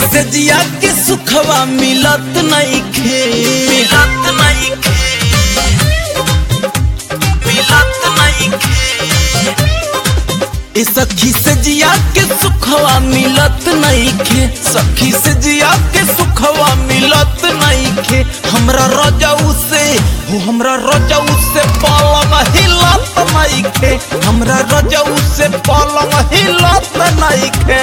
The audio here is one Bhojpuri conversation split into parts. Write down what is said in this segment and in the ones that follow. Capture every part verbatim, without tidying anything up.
से जिया के सुखवा मिलत नइखे, मिलत नइखे, मिलत नइखे। ए सखी से जिया के सुखवा मिलत नइखे, सखी से जिया के सुखवा मिलत नइखे। हमरा रजाऊ से हो हमरा रजाऊ से पलंग हिलत नइखे, हमरा रजाऊ से पलंग हिलत नइखे।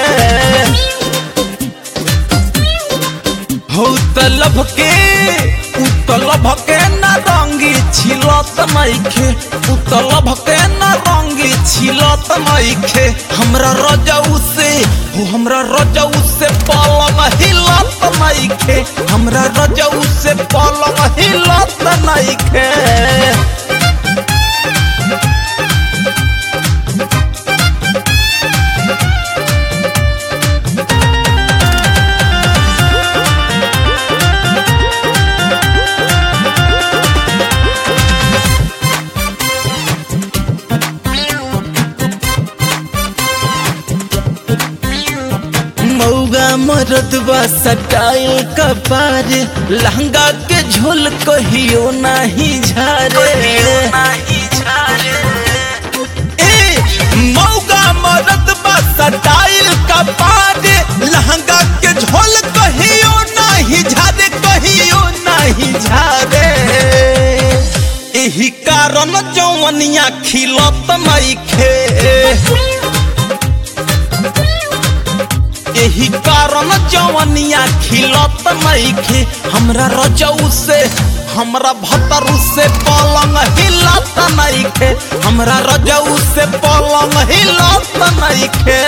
हो तलब के उतलब के न रंगी छिलत नइखे, उतलब के न रंगी छिलत नइखे। हमरा रजाऊ से हो हमरा रजाऊ से पलंग हिलत नइखे, हमरा रजाऊ से पलंग हिलत नइखे। मौगा मरदबा सटाइल कपार, लहंगा के झोल कहियो नहीं झारे, नहीं झारे। ए मौगा मरदबा सटाइल कपार, लहंगा के झोल कहियो नहीं झारे, कहियो नहीं झारे। एही कारण जौवनिया खिलत नइखे, यही कारण जवनिया खिलत नइखे। हमरा रजाऊ से हमरा भतरू से पलंग हिलत नइखे, हमरा रजाऊ से पलंग हिलत नइखे।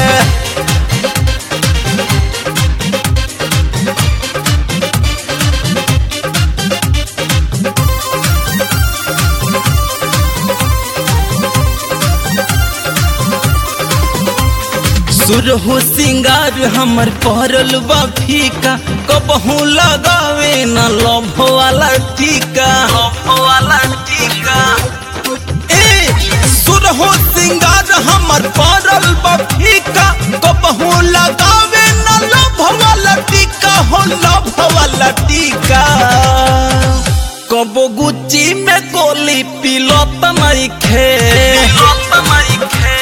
सुरहो सिंगार हमर पहरल बा फीका, कबहू लगावे न लभ वाला टीका, लभ वाला टीका। ए सुरहो सिंगार हमर पहरल बा फीका, कबहू लगावे न लभ वाला टीका, हो लभ वाला टीका। कबो गुच्ची में गोली पिलत नइखे, पिलत नइखे।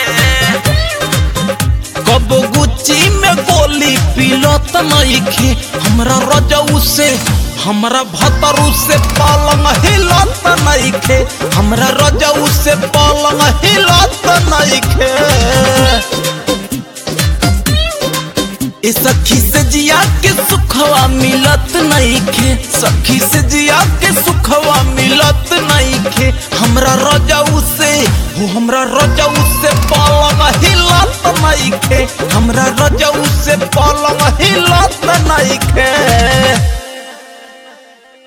कबो गुच्ची में गोली पिलत नइखे। हमरा रजाऊ से हमरा भतरू से पलंग हिलत नइखे, हमरा रजाऊ से पलंग हिलत नइखे। ए सखी से जिया के सुखवा मिलत नइखे, सखी से जिया के सुखवा मिलत नइखे। हमरा रजाऊ से हो हमरा रजाऊ से पलंग हिलत नइखे, हमरा रजाऊ से पलंग हिलत नइखे।